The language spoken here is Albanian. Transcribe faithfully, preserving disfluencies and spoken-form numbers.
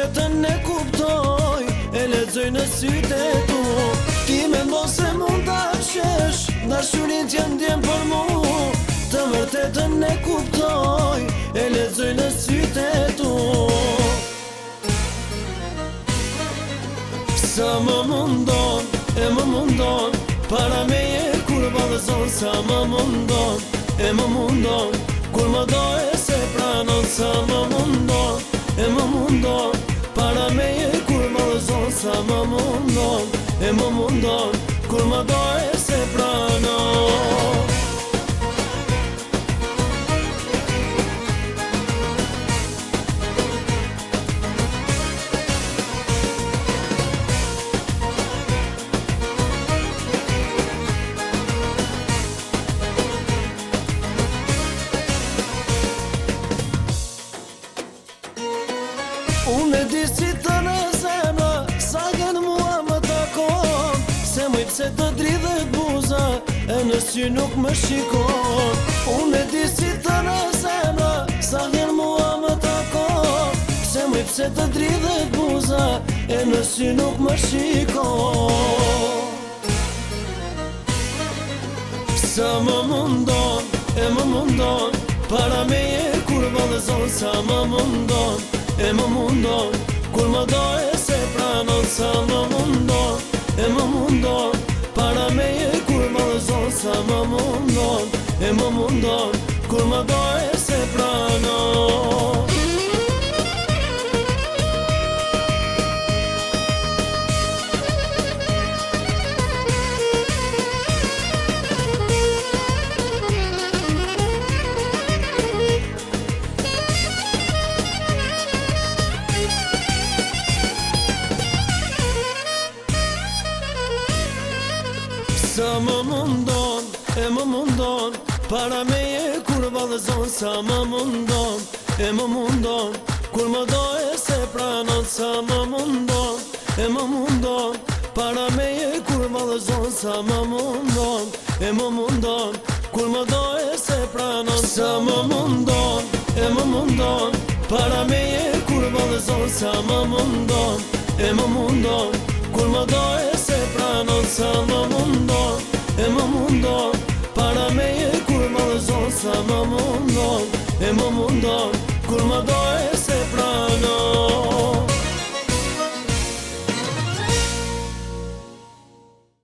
vërtetën e kuptoj, e lexoj në sytë e tu. Ti mendon se mund ta qesh, dashurin t'ja ndjen për mu. Të vërtetën e kuptoj, e lexoj në sytë e tu. Sa më mundon, e më mundon, para meje kur vallëzon. Sa më mundon, e më mundon, kur më do e se pranon. Sa më mundon, e më mundon, para meje kur vallëzon. Sa më mundon, e më mundon, kur më do e se pranon. Unë e di si të në zemra, sa gënë mua më takon. Se mëj pse të dridhet buza, e në sy nuk më shikon. Unë e di si të në zemra, sa gënë mua më takon. Se mëj pse të dridhet buza, e në sy nuk më shikon. Sa më mundon, e më mundon, para meje kur vallëzon. Sa më mundon, e më mundon, kur më do e se pranon. Sa më mundon, e më mundon, para meje kur vallëzon. Sa më mundon, e më mundon, kur më do e se pranon. Sa më mundon, e më mundon, para meje kur vallëzon. Sa më mundon, e më mundon, kur më do e se pranon. Sa më mundon, e më mundon, para meje kur vallëzon. Sa më mundon, e më mundon, kur më do e se pranon. Sa më mundon, e më mundon, para meje kur vallëzon. Sa më mundon, e më mundon, kur më do e se pranon. Sa më mundon, e më mundon, para meje kur vallëzon. Sa më mundon, e më mundon,